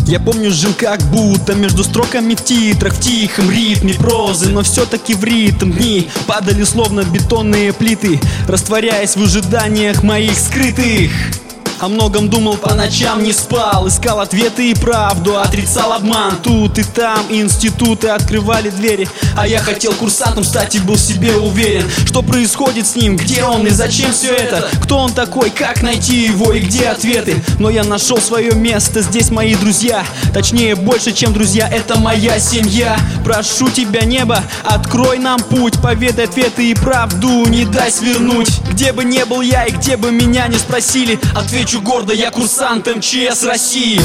Я помню, жил как будто между строками в титрах, в тихом ритме прозы, но все-таки в ритм дни падали словно бетонные плиты, растворяясь в ожиданиях моих скрытых. О многом думал по ночам, не спал, искал ответы и правду, отрицал обман. Тут и там институты открывали двери, а я хотел курсантом стать и был в себе уверен. Что происходит с ним, где он и зачем все это? Кто он такой, как найти его и где ответы? Но я нашел свое место, здесь мои друзья. Точнее, больше, чем друзья, это моя семья. Прошу тебя, небо, открой нам путь, поведай ответы и правду, не дай свернуть. Где бы не был я и где бы меня не спросили, отвечу гордо: я курсант МЧС России.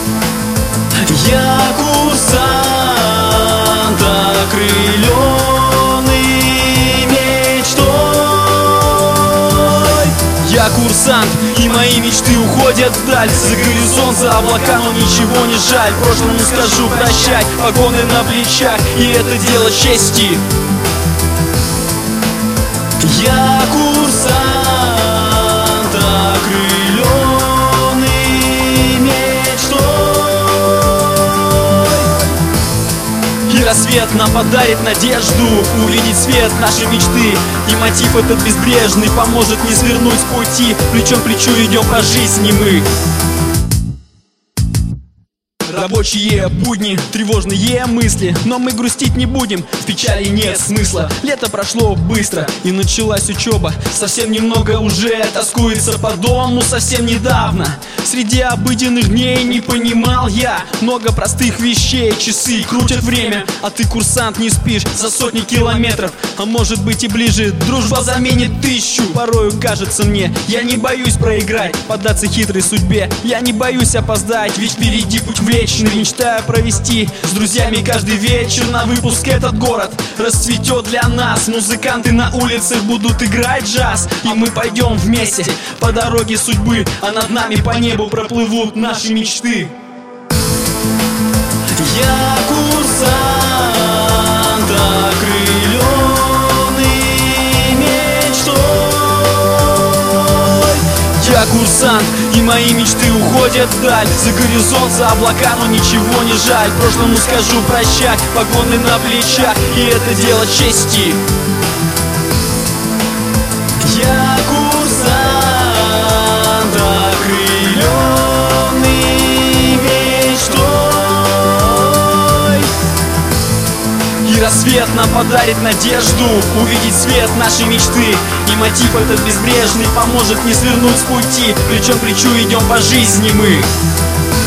Я курсант, окрыленный мечтой. Я курсант, и мои мечты уходят вдаль, за горизонт, за облака, но ничего не жаль. Прошлому скажу прощай, погоны на плечах, и это дело чести. Я курсант, окрыленный мечтой. И рассвет нам подарит надежду увидеть свет нашей мечты. И мотив этот безбрежный поможет не свернуть с пути. Плечом к плечу идем по жизни мы. Рабочие будни, тревожные мысли, но мы грустить не будем, в печали нет смысла. Лето прошло быстро, и началась учеба. Совсем немного уже тоскуется по дому, совсем недавно. Среди обыденных дней не понимал я много простых вещей. Часы крутят время, а ты, курсант, не спишь за сотни километров, а может быть и ближе. Дружба заменит 1000. Порою кажется мне, я не боюсь проиграть, поддаться хитрой судьбе. Я не боюсь опоздать, ведь впереди путь в вечный. Мечтаю провести с друзьями каждый вечер на выпуск этот город расцветет для нас. Музыканты на улицах будут играть джаз, и мы пойдем вместе по дороге судьбы, а над нами по небу проплывут наши мечты. Я курсант, окрыленный мечтой. Я курсант, и мои мечты уходят вдаль, за горизонт, за облака, но ничего не жаль. Прошлому скажу прощай, погоны на плечах, и это дело чести. Я курсант, окрыленный мечтой. И рассвет нам подарит надежду увидеть свет нашей мечты. И мотив этот безбрежный поможет не свернуть с пути. Плечом к плечу идем по жизни мы.